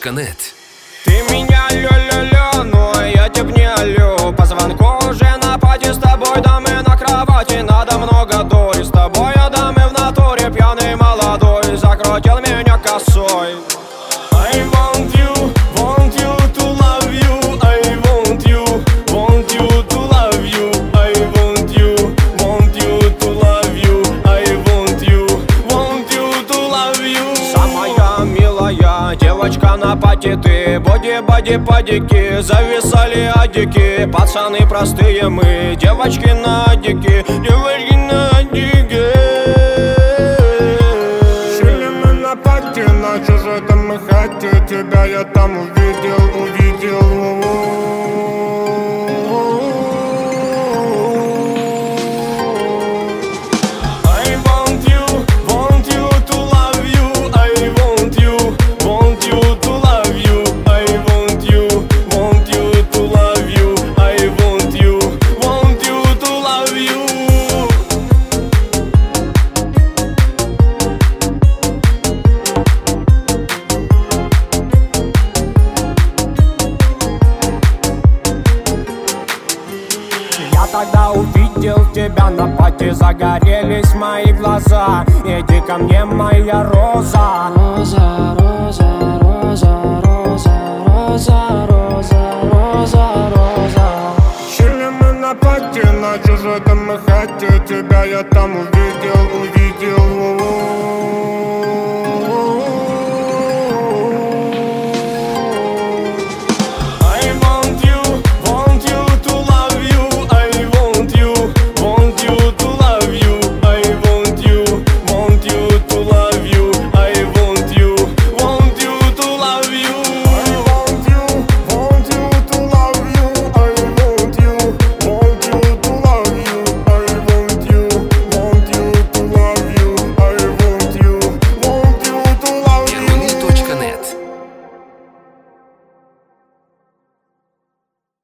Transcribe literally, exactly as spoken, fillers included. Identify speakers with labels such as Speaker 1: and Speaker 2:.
Speaker 1: точка нет.
Speaker 2: Ты меня лё-лё-лё, но я тебе не алё. По звонку уже на пати с тобой, дамы на кровати. Надо много дури, с тобой я дамы в натуре. Пьяный молодой, закрутил меня косой. I want you, want you to love you. I want you, want you to love you. I want you, want you to love you. I want you, want you to love you. Самая милая девочка на пати ты. Боди-боди падики, зависали адики. Пацаны простые мы, девочки на адики. Девочки на адики.
Speaker 3: Шили мы на пати, на чужой-то хате. Тебя я там увидел, увидел.
Speaker 2: I want you, want you to love you. I want you, want you to love you. I want you, want you to love you. I want you, want you to love you. Я тогда увидел тебя на пати, загорелись мои глаза. Иди ко мне, моя роза.
Speaker 4: Роза, роза, роза, роза, роза, роза, роза, роза.
Speaker 3: Шили мы на пати, на чужой-то хате. Тебя я там увидел.